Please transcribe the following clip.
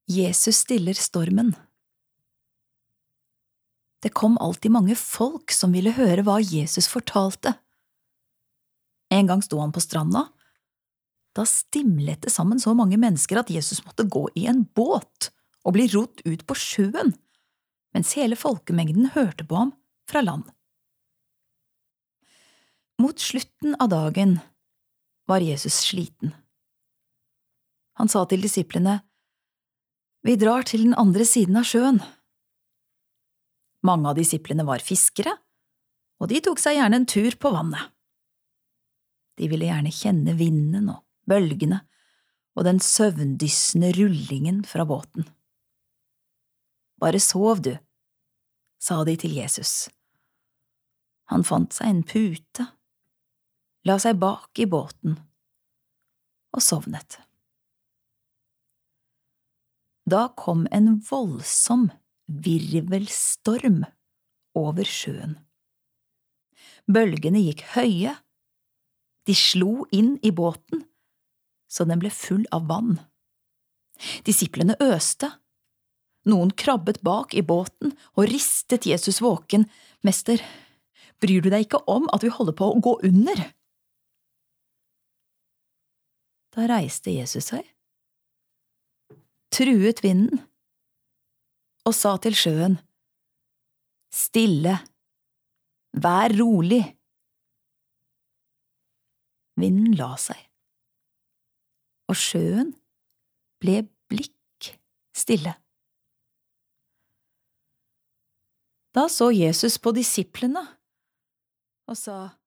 Jesus stiller stormen. Det kom alltid mange folk som ville høre hva Jesus fortalte. En gang sto han på stranda. Da stimlet det sammen så mange mennesker at Jesus måtte gå i en båt og bli rodd ut på sjøen, mens hele folkemengden hørte på ham fra land. Mot slutten av dagen var Jesus sliten. Han sa til disiplene, «Vi drar til den andre siden av sjøen.» Mange av disiplene var fiskere, og de tok seg gjerne en tur på vannet. De ville gjerne kjenne vinden og bølgene og den søvndyssende rullingen fra båten. «Bare sov du», sa de til Jesus. Han fant seg en pute, la seg bak i båten og sovnet. Da kom en voldsom virvelstorm over sjøen. Bølgene gikk høye, de slo inn i båten, så den ble full av vann. Disiplene øste. Noen krabbet bak i båten og ristet Jesus våken. «Mester, bryr du deg ikke om at vi holder på å gå under?» Da reiste Jesus seg, truet vinden og sa til sjøen, «Stille, vær rolig!» Vinden la seg, og sjøen ble blikk stille. Da så Jesus på disiplene og sa,